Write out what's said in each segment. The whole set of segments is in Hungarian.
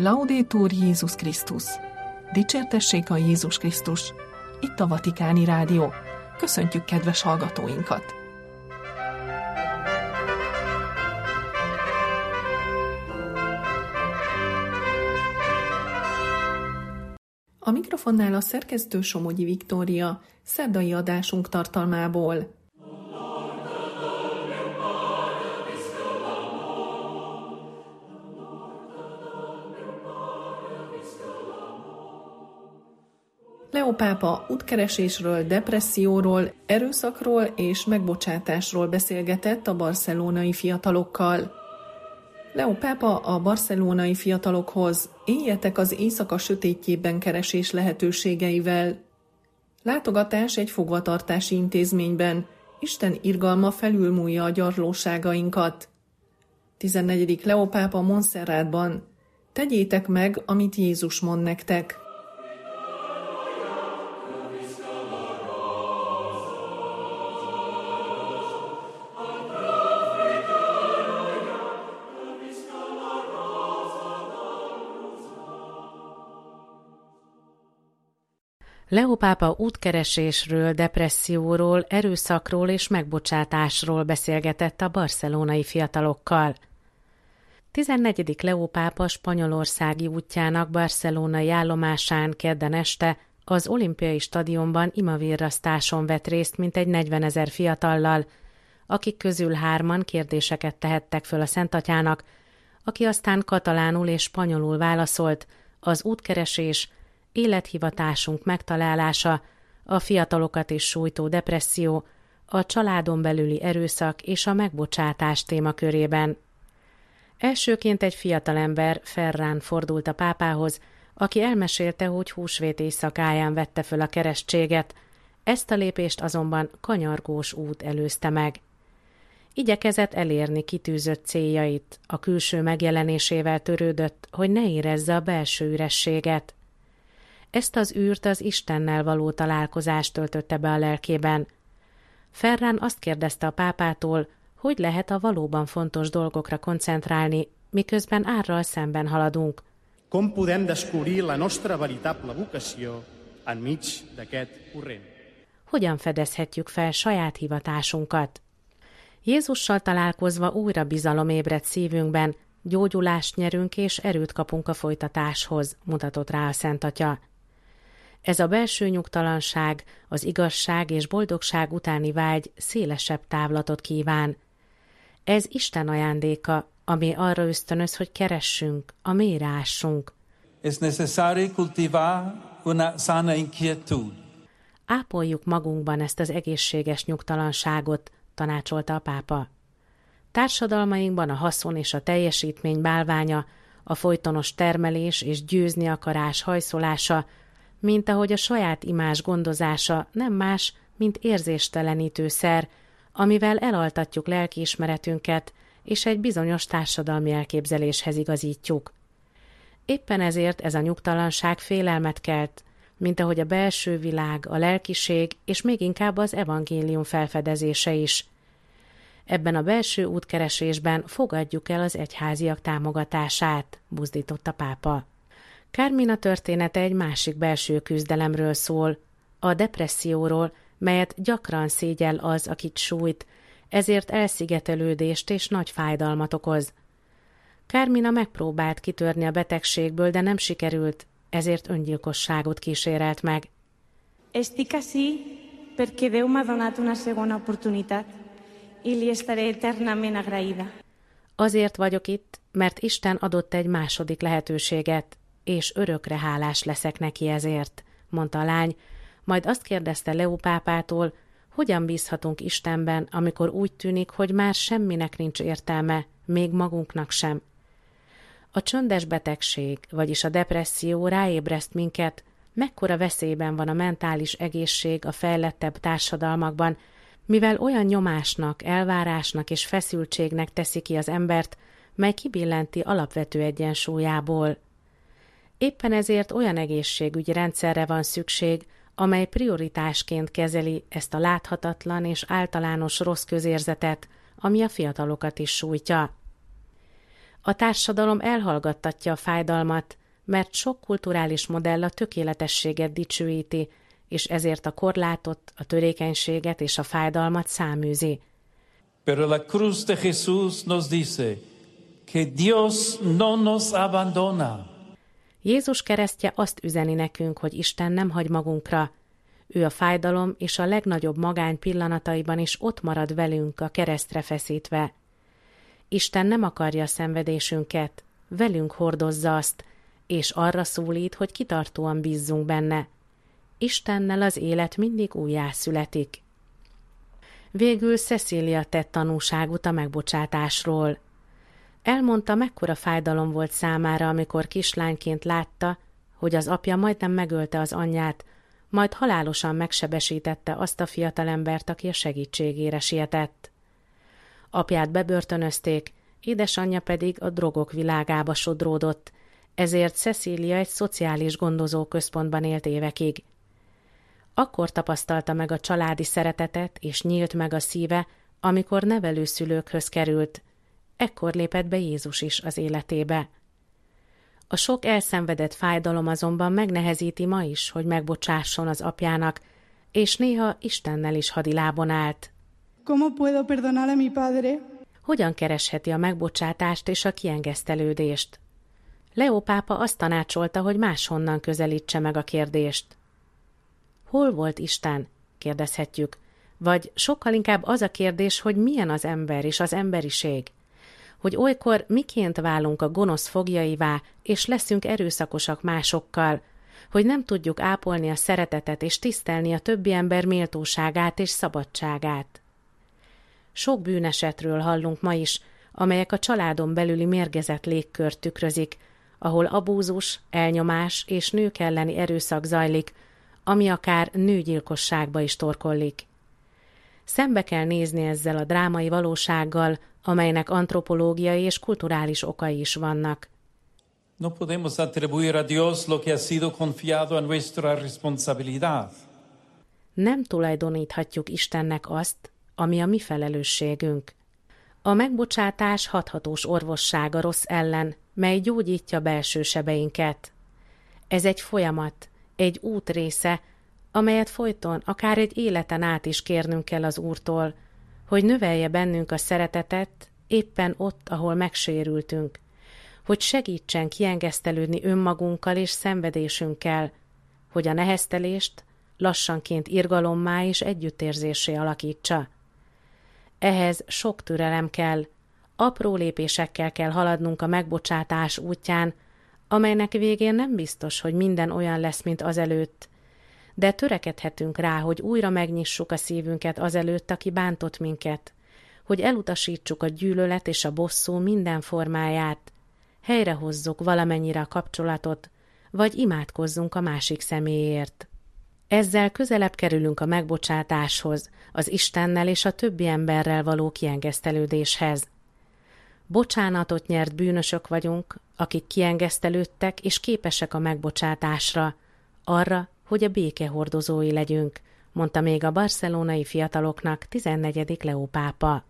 Laudetur Jézus Krisztus! Dicsértessék a Jézus Krisztus! Itt a Vatikáni Rádió. Köszöntjük kedves hallgatóinkat! A mikrofonnál a szerkesztő Somogyi Viktória, szerdai adásunk tartalmából. Leó pápa útkeresésről, depresszióról, erőszakról és megbocsátásról beszélgetett a barcelonai fiatalokkal. Leó pápa a barcelonai fiatalokhoz: éljetek az éjszaka sötétjében keresés lehetőségeivel. Látogatás egy fogvatartási intézményben. Isten irgalma felülmúlja a gyarlóságainkat. 14. Leó pápa Montserratban: tegyétek meg, amit Jézus mond nektek. Leó pápa útkeresésről, depresszióról, erőszakról és megbocsátásról beszélgetett a barcelonai fiatalokkal. 14. Leó pápa spanyolországi útjának barcelonai állomásán kedden este az olimpiai stadionban imavirrasztáson vett részt mintegy 40 000 fiatallal, akik közül 3-an kérdéseket tehettek föl a Szentatyának, aki aztán katalánul és spanyolul válaszolt: az útkeresés, élethivatásunk megtalálása, a fiatalokat is sújtó depresszió, a családon belüli erőszak és a megbocsátás témakörében. Elsőként egy fiatalember, Ferran, fordult a pápához, aki elmesélte, hogy húsvét éjszakáján vette föl a keresztséget, ezt a lépést azonban kanyargós út előzte meg. Igyekezett elérni kitűzött céljait, a külső megjelenésével törődött, hogy ne érezze a belső ürességet. Ezt az űrt az Istennel való találkozást töltötte be a lelkében. Ferran azt kérdezte a pápától, hogy lehet a valóban fontos dolgokra koncentrálni, miközben árral szemben haladunk. Com podem descobrir la nostra veritable vocació enmig d'aquest corrent? Hogyan fedezhetjük fel saját hivatásunkat? Jézussal találkozva újra bizalom ébredt szívünkben, gyógyulást nyerünk és erőt kapunk a folytatáshoz, mutatott rá a Szentatya. Ez a belső nyugtalanság, az igazság és boldogság utáni vágy szélesebb távlatot kíván. Ez Isten ajándéka, ami arra ösztönöz, hogy keressünk, a mélyre ássunk. Es necesario cultivar una sana inquietud. Ápoljuk magunkban ezt az egészséges nyugtalanságot, tanácsolta a pápa. Társadalmainkban a haszon és a teljesítmény bálványa, a folytonos termelés és győzni akarás hajszolása, mint ahogy a saját imázs gondozása nem más, mint érzéstelenítő szer, amivel elaltatjuk lelkiismeretünket, és egy bizonyos társadalmi elképzeléshez igazítjuk. Éppen ezért ez a nyugtalanság félelmet kelt, mint ahogy a belső világ, a lelkiség és még inkább az evangélium felfedezése is. Ebben a belső útkeresésben fogadjuk el az egyháziak támogatását, buzdított a pápa. Carmina története egy másik belső küzdelemről szól, a depresszióról, melyet gyakran szégyell az, akit sújt, ezért elszigetelődést és nagy fájdalmat okoz. Carmina megpróbált kitörni a betegségből, de nem sikerült, ezért öngyilkosságot kísérelt meg. Estic ací perquè Déu m'ha donat una segona oportunitat i li estaré eternament agraïda. Azért vagyok itt, mert Isten adott egy második lehetőséget, és örökre hálás leszek neki ezért, mondta a lány, majd azt kérdezte Leó pápától, hogyan bízhatunk Istenben, amikor úgy tűnik, hogy már semminek nincs értelme, még magunknak sem. A csöndes betegség, vagyis a depresszió ráébreszt minket, mekkora veszélyben van a mentális egészség a fejlettebb társadalmakban, mivel olyan nyomásnak, elvárásnak és feszültségnek teszi ki az embert, mely kibillenti alapvető egyensúlyából. Éppen ezért olyan egészségügyi rendszerre van szükség, amely prioritásként kezeli ezt a láthatatlan és általános rossz közérzetet, ami a fiatalokat is sújtja. A társadalom elhallgattatja a fájdalmat, mert sok kulturális modell a tökéletességet dicsőíti, és ezért a korlátot, a törékenységet és a fájdalmat száműzi. Pero la cruz de Jesús nos dice que Dios no nos abandona. Jézus keresztje azt üzeni nekünk, hogy Isten nem hagy magunkra. Ő a fájdalom és a legnagyobb magány pillanataiban is ott marad velünk a keresztre feszítve. Isten nem akarja a szenvedésünket, velünk hordozza azt, és arra szólít, hogy kitartóan bízzunk benne. Istennel az élet mindig újjászületik. Végül Cecília tett tanúságot a megbocsátásról. Elmondta, mekkora fájdalom volt számára, amikor kislányként látta, hogy az apja majdnem megölte az anyját, majd halálosan megsebesítette azt a fiatalembert, aki a segítségére sietett. Apját bebörtönözték, édesanyja pedig a drogok világába sodródott, ezért Cecília egy szociális gondozóközpontban élt évekig. Akkor tapasztalta meg a családi szeretetet, és nyílt meg a szíve, amikor nevelőszülőkhöz került. Ekkor lépett be Jézus is az életébe. A sok elszenvedett fájdalom azonban megnehezíti ma is, hogy megbocsásson az apjának, és néha Istennel is hadilábon állt. ¿Cómo puedo perdonar a mi padre? Hogyan keresheti a megbocsátást és a kiengesztelődést? Leó pápa azt tanácsolta, hogy máshonnan közelítse meg a kérdést. Hol volt Isten? Kérdezhetjük. Vagy sokkal inkább az a kérdés, hogy milyen az ember és az emberiség. Hogy olykor miként válunk a gonosz foglyaivá, és leszünk erőszakosak másokkal, hogy nem tudjuk ápolni a szeretetet és tisztelni a többi ember méltóságát és szabadságát. Sok bűnesetről hallunk ma is, amelyek a családon belüli mérgezett légkört tükrözik, ahol abúzus, elnyomás és nők elleni erőszak zajlik, ami akár nőgyilkosságba is torkollik. Szembe kell nézni ezzel a drámai valósággal, amelynek antropológiai és kulturális okai is vannak. No podemos atribuir a Dios lo que ha sido confiado a nuestra responsabilidad. Nem tulajdoníthatjuk Istennek azt, ami a mi felelősségünk. A megbocsátás hathatós orvosság a rossz ellen, mely gyógyítja belső sebeinket. Ez egy folyamat, egy út része, amelyet folyton, akár egy életen át is kérnünk kell az Úrtól, hogy növelje bennünk a szeretetet éppen ott, ahol megsérültünk, hogy segítsen kiengesztelődni önmagunkkal és szenvedésünkkel, hogy a neheztelést lassanként irgalommá és együttérzéssé alakítsa. Ehhez sok türelem kell, apró lépésekkel kell haladnunk a megbocsátás útján, amelynek végén nem biztos, hogy minden olyan lesz, mint azelőtt, de törekedhetünk rá, hogy újra megnyissuk a szívünket azelőtt, aki bántott minket, hogy elutasítsuk a gyűlölet és a bosszú minden formáját, helyrehozzuk valamennyire a kapcsolatot, vagy imádkozzunk a másik személyért. Ezzel közelebb kerülünk a megbocsátáshoz, az Istennel és a többi emberrel való kiengesztelődéshez. Bocsánatot nyert bűnösök vagyunk, akik kiengesztelődtek és képesek a megbocsátásra, arra, hogy a béke hordozói legyünk, mondta még a barcelonai fiataloknak 14. Leó pápa.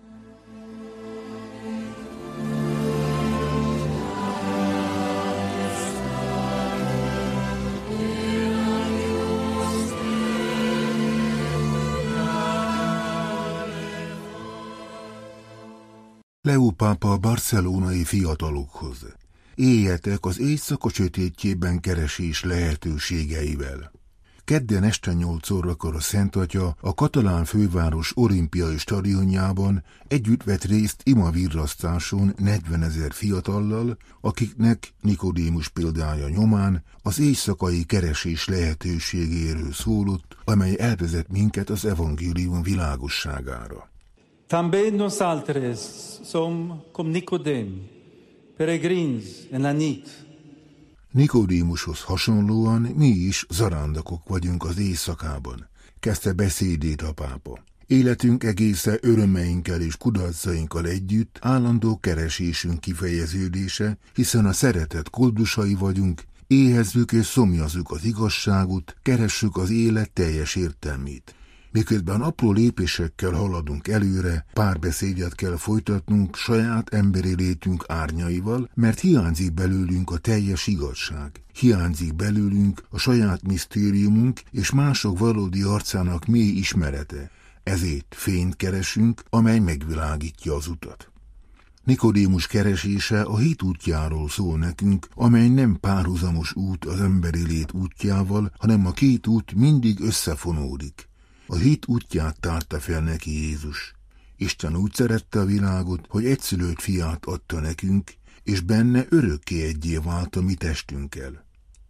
Leó pápa a barcelonai fiatalokhoz. Éljetek az éjszaka sötétjében keresés lehetőségeivel. Kedden este 8 órakor a Szent Atya a katalán főváros olimpiai stadionjában együtt vett részt imavirrasztáson 40 000 fiatallal, akiknek Nikodémus példája nyomán az éjszakai keresés lehetőségéről szólott, amely elvezet minket az evangélium világosságára. También nosaltres som como Nicodem, peregrins en la nit. Nikodémushoz hasonlóan mi is zarándokok vagyunk az éjszakában, kezdte beszédét a pápa. Életünk egésze örömeinkkel és kudarcainkkal együtt állandó keresésünk kifejeződése, hiszen a szeretet koldusai vagyunk, éhezzük és szomjazzuk az igazságot, keressük az élet teljes értelmét. Miközben apró lépésekkel haladunk előre, párbeszédet kell folytatnunk saját emberi létünk árnyaival, mert hiányzik belőlünk a teljes igazság. Hiányzik belőlünk a saját misztériumunk és mások valódi arcának mély ismerete. Ezért fényt keresünk, amely megvilágítja az utat. Nikodémus keresése a hit útjáról szól nekünk, amely nem párhuzamos út az emberi lét útjával, hanem a két út mindig összefonódik. A hit útját tárta fel neki Jézus. Isten úgy szerette a világot, hogy egyszülött fiát adta nekünk, és benne örökké egyé vált a mi testünkkel.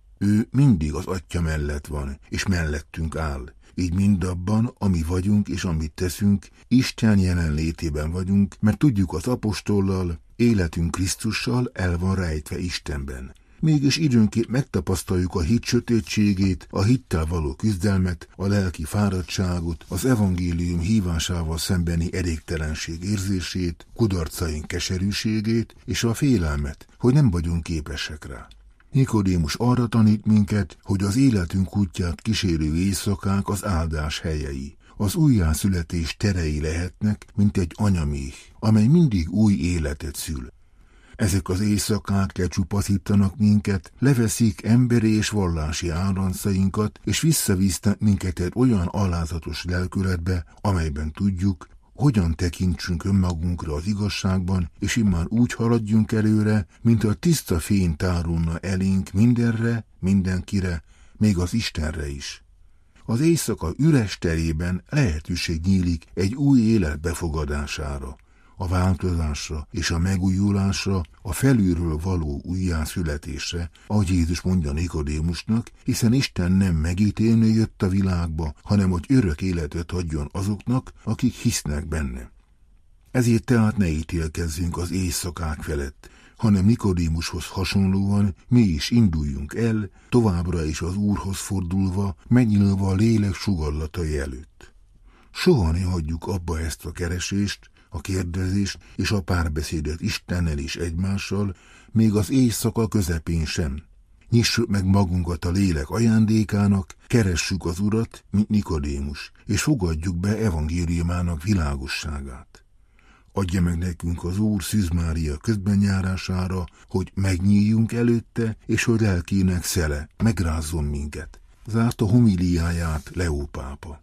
Ő mindig az Atya mellett van, és mellettünk áll. Így mindabban, ami vagyunk és amit teszünk, Isten jelenlétében vagyunk, mert tudjuk az apostollal, életünk Krisztussal el van rejtve Istenben. Mégis időnként megtapasztaljuk a hit sötétségét, a hittel való küzdelmet, a lelki fáradtságot, az evangélium hívásával szembeni elégtelenség érzését, kudarcaink keserűségét és a félelmet, hogy nem vagyunk képesek rá. Nikodémus arra tanít minket, hogy az életünk útját kísérő éjszakák az áldás helyei. Az újjászületés terei lehetnek, mint egy anyaméh, amely mindig új életet szül. Ezek az éjszakák lecsupaszítanak minket, leveszik emberi és vallási árancainkat, és visszavisznek minket egy olyan alázatos lelkületbe, amelyben tudjuk, hogyan tekintsünk önmagunkra az igazságban, és immár úgy haladjunk előre, mint a tiszta fény tárulna elénk mindenre, mindenkire, még az Istenre is. Az éjszaka üres terében lehetőség nyílik egy új élet befogadására, a változásra és a megújulásra, a felülről való újjászületésre, ahogy Jézus mondja Nikodémusnak, hiszen Isten nem megítélni jött a világba, hanem hogy örök életet adjon azoknak, akik hisznek benne. Ezért tehát ne ítélkezzünk az éjszakák felett, hanem Nikodémushoz hasonlóan mi is induljunk el, továbbra is az Úrhoz fordulva, megnyílva a lélek sugallatai előtt. Soha ne hagyjuk abba ezt a keresést, a kérdezést és a párbeszédet Istennel és egymással, még az éjszaka közepén sem. Nyissuk meg magunkat a lélek ajándékának, keressük az Urat, mint Nikodémus, és fogadjuk be evangéliumának világosságát. Adja meg nekünk az Úr Szűz Mária közbenjárására, hogy megnyíljunk előtte, és hogy lelkének szele megrázzon minket. Zárta homiliáját Leó pápa.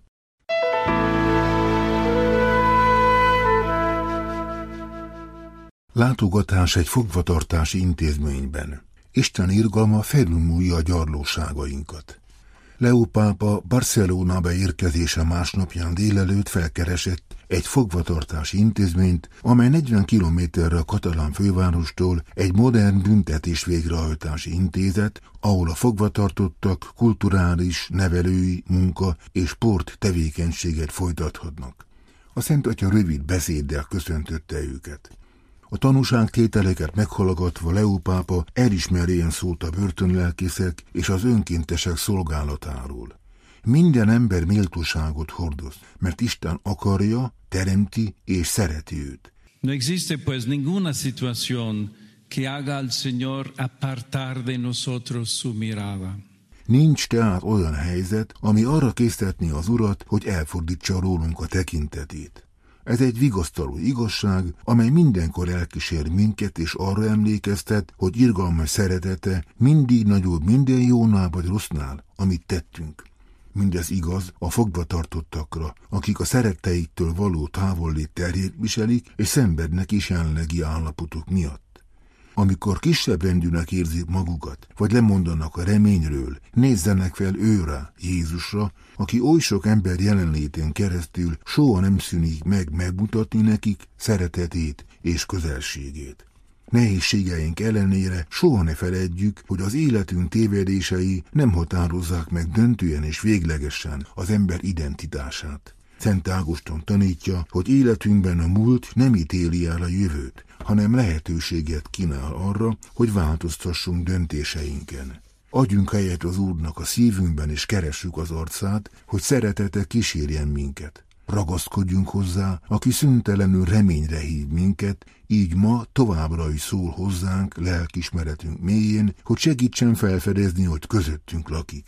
Látogatás egy fogvatartási intézményben. Isten irgalma felülmúlja a gyarlóságainkat. Leó pápa Barcelonába érkezése másnapján délelőtt felkeresett egy fogvatartási intézményt, amely 40 kilométerre a katalán fővárostól egy modern büntetés végrehajtási intézet, ahol a fogvatartottak kulturális, nevelői, munka és sport tevékenységet folytathatnak. A Szent Atya rövid beszéddel köszöntötte őket. A tanúságtételeket meghallgatva Leó pápa elismerően szólt a börtönlelkészek és az önkéntesek szolgálatáról. Minden ember méltóságot hordoz, mert Isten akarja, teremti és szereti őt. No existe pues ninguna situación que haga al Señor apartar de nosotros su mirada. Nincs tehát olyan helyzet, ami arra késztetné az Urat, hogy elfordítsa rólunk a tekintetét. Ez egy vigasztaló igazság, amely mindenkor elkísér minket és arra emlékeztet, hogy irgalmas szeretete mindig nagyobb minden jónál vagy rossznál, amit tettünk. Mindez igaz a fogvatartottakra, akik a szeretteiktől való távollét terhét viselik és szenvednek is jelenlegi állapotuk miatt. Amikor kisebb rendűnek érzik magukat, vagy lemondanak a reményről, nézzenek fel őre, Jézusra, aki oly sok ember jelenlétén keresztül soha nem szűnik meg megmutatni nekik szeretetét és közelségét. Nehézségeink ellenére soha ne feledjük, hogy az életünk tévedései nem határozzák meg döntően és véglegesen az ember identitását. Szent Ágoston tanítja, hogy életünkben a múlt nem ítéli el a jövőt, hanem lehetőséget kínál arra, hogy változtassunk döntéseinken. Adjunk helyet az Úrnak a szívünkben, és keressük az arcát, hogy szeretete kísérjen minket. Ragaszkodjunk hozzá, aki szüntelenül reményre hív minket, így ma továbbra is szól hozzánk lelkismeretünk mélyén, hogy segítsen felfedezni, hogy közöttünk lakik.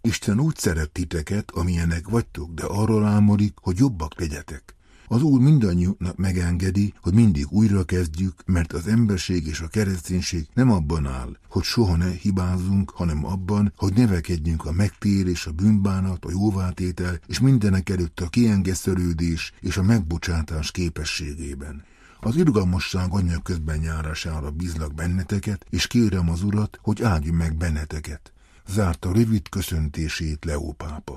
Isten úgy szeret titeket, amilyenek vagytok, de arról álmodik, hogy jobbak legyetek. Az Úr mindannyiunknak megengedi, hogy mindig újra kezdjük, mert az emberség és a kereszténység nem abban áll, hogy soha ne hibázzunk, hanem abban, hogy növekedjünk a megtérés, a bűnbánat, a jóvátétel és mindenek előtt a kiengesztelődés és a megbocsátás képességében. Az irgalmasság anyja közben járására bízlak benneteket, és kérem az Urat, hogy áldjon meg benneteket. Zárta rövid köszöntését Leó pápa.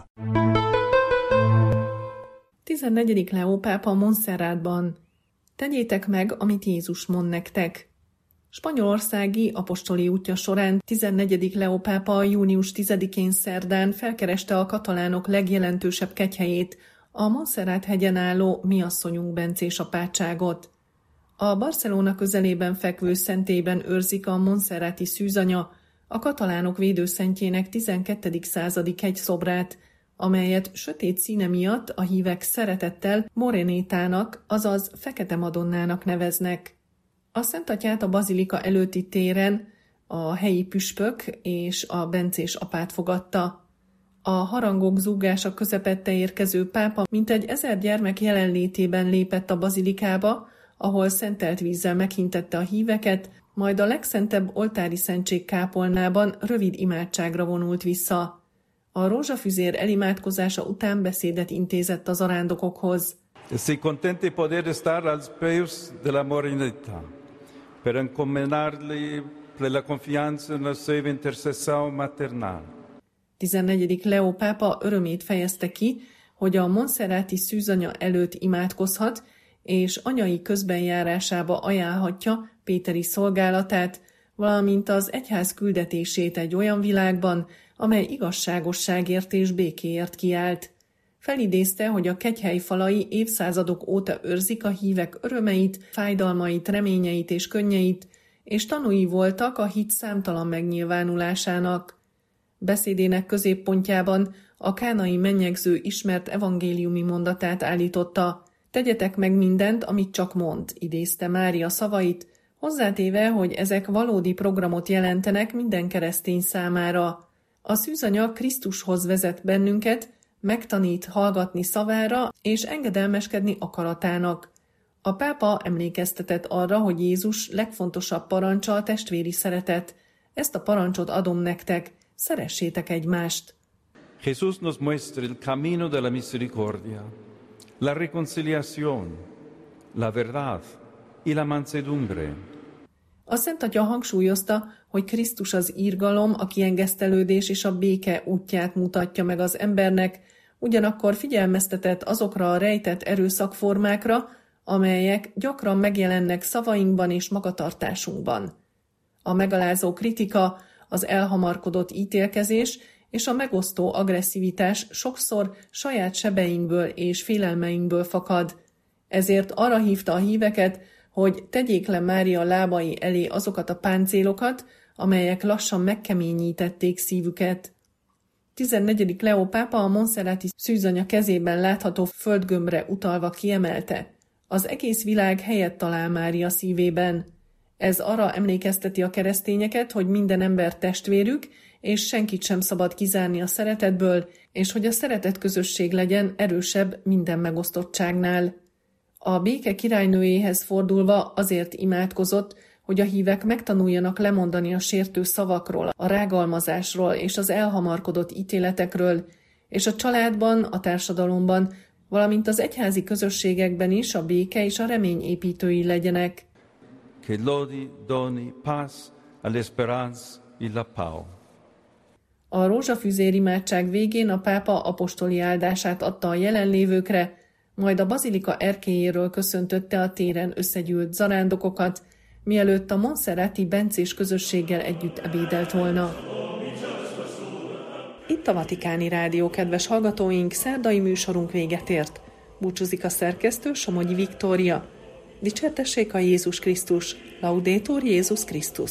14. Leó pápa Montserratban. Tegyétek meg, amit Jézus mond nektek. Spanyolországi apostoli útja során 14. Leó pápa június 10-én szerdán felkereste a katalánok legjelentősebb kegyhelyét, a Montserrat hegyen álló Mi asszonyunk bencés apátságot. A Barcelona közelében fekvő szentélyben őrzik a Montserrati szűzanya, a katalánok védőszentjének 12. századi kegyszobrát, amelyet sötét színe miatt a hívek szeretettel Morenétának, azaz Fekete Madonnának neveznek. A Szentatyát a bazilika előtti téren a helyi püspök és a bencés apát fogadta. A harangok zúgása közepette érkező pápa mintegy 1000 gyermek jelenlétében lépett a bazilikába, ahol szentelt vízzel meghintette a híveket, majd a legszentebb oltári szentség kápolnában rövid imádságra vonult vissza. A rózsafüzér elimádkozása után beszédet intézett az arándokokhoz. Estoy contento de poder estar a los pies de la Morenita, per encomendarle la confianza en la sua intercesión maternal. 14. Leó pápa örömét fejezte ki, hogy a Montserrati szűzanya előtt imádkozhat, és anyai közbenjárásába ajánlhatja péteri szolgálatát, valamint az egyház küldetését egy olyan világban, amely igazságosságért és békéért kiállt. Felidézte, hogy a kegyhely falai évszázadok óta őrzik a hívek örömeit, fájdalmait, reményeit és könnyeit, és tanúi voltak a hit számtalan megnyilvánulásának. Beszédének középpontjában a kánai mennyegző ismert evangéliumi mondatát állította: tegyetek meg mindent, amit csak mond, idézte Mária szavait, hozzátéve, hogy ezek valódi programot jelentenek minden keresztény számára. A szűzanya Krisztushoz vezet bennünket, megtanít hallgatni szavára és engedelmeskedni akaratának. A pápa emlékeztetett arra, hogy Jézus legfontosabb parancsa a testvéri szeretet. Ezt a parancsot adom nektek, szeressétek egymást. Jesús nos muestra el camino de la misericordia, la reconciliación, la verdad y la mansedumbre. A Szentatya hangsúlyozta, hogy Krisztus az irgalom, a kiengesztelődés és a béke útját mutatja meg az embernek, ugyanakkor figyelmeztetett azokra a rejtett erőszakformákra, amelyek gyakran megjelennek szavainkban és magatartásunkban. A megalázó kritika, az elhamarkodott ítélkezés és a megosztó agresszivitás sokszor saját sebeinkből és félelmeinkből fakad. Ezért arra hívta a híveket, hogy tegyék le Mária lábai elé azokat a páncélokat, amelyek lassan megkeményítették szívüket. 14. Leó pápa a Montserrati szűzanya kezében látható földgömbre utalva kiemelte: az egész világ helyet talál Mária szívében. Ez arra emlékezteti a keresztényeket, hogy minden ember testvérük, és senkit sem szabad kizárni a szeretetből, és hogy a szeretet közösség legyen erősebb minden megosztottságnál. A béke királynőjéhez fordulva azért imádkozott, hogy a hívek megtanuljanak lemondani a sértő szavakról, a rágalmazásról és az elhamarkodott ítéletekről, és a családban, a társadalomban, valamint az egyházi közösségekben is a béke és a remény építői legyenek. Que lodi doni paz all'esperanza y la pau. A rózsafüzér imádság végén a pápa apostoli áldását adta a jelenlévőkre, majd a bazilika erkélyéről köszöntötte a téren összegyűlt zarándokokat, mielőtt a Montserrati bencés közösséggel együtt ebédelt volna. Itt a Vatikáni Rádió, kedves hallgatóink, szerdai műsorunk véget ért. Búcsúzik a szerkesztő, Somogyi Viktória. Dicsértessék a Jézus Krisztus, Laudetur Jézus Krisztus.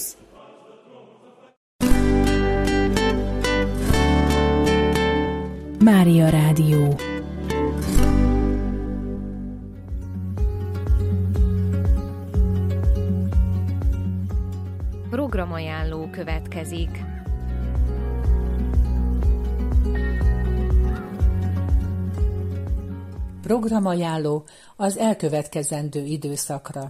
Mária Rádió. Programajánló következik. programajánló az elkövetkezendő időszakra.